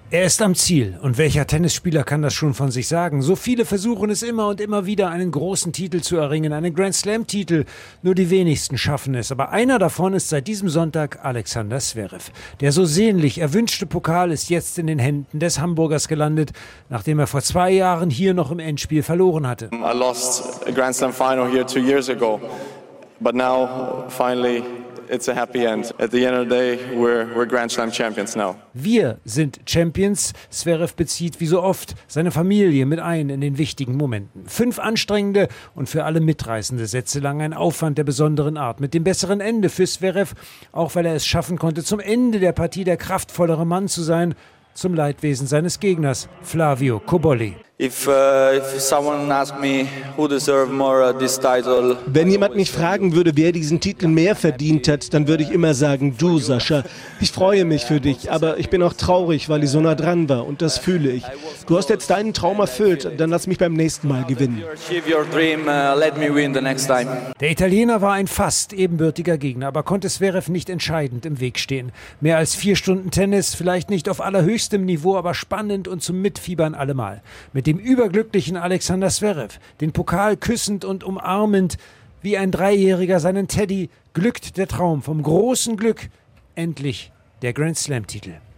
Er ist am Ziel. Und welcher Tennisspieler kann das schon von sich sagen? So viele versuchen es immer und immer wieder, einen großen Titel zu erringen, einen Grand-Slam-Titel. Nur die wenigsten schaffen es. Aber einer davon ist seit diesem Sonntag Alexander Zverev. Der so sehnlich erwünschte Pokal ist jetzt in den Händen des Hamburgers gelandet, nachdem er vor 2 Jahren hier noch im Endspiel verloren hatte. I lost a Grand Slam final here 2 years ago. But now, finally, it's a happy end. At the end of the day, we're Grand Slam champions now. Wir sind Champions. Zverev bezieht wie so oft seine Familie mit ein in den wichtigen Momenten. 5 anstrengende und für alle mitreißende Sätze lang ein Aufwand der besonderen Art. Mit dem besseren Ende für Zverev, auch weil er es schaffen konnte, zum Ende der Partie der kraftvollere Mann zu sein, zum Leidwesen seines Gegners, Flavio Cobolli. Wenn jemand mich fragen würde, wer diesen Titel mehr verdient hat, dann würde ich immer sagen, du, Sascha. Ich freue mich für dich, aber ich bin auch traurig, weil ich so nah dran war und das fühle ich. Du hast jetzt deinen Traum erfüllt, dann lass mich beim nächsten Mal gewinnen. Der Italiener war ein fast ebenbürtiger Gegner, aber konnte Zverev nicht entscheidend im Weg stehen. Mehr als 4 Stunden Tennis, vielleicht nicht auf allerhöchstem Niveau, aber spannend und zum Mitfiebern allemal. Mit dem überglücklichen Alexander Zverev, den Pokal küssend und umarmend, wie ein 3-Jähriger seinen Teddy, glückt der Traum vom großen Glück. Endlich der Grand-Slam-Titel.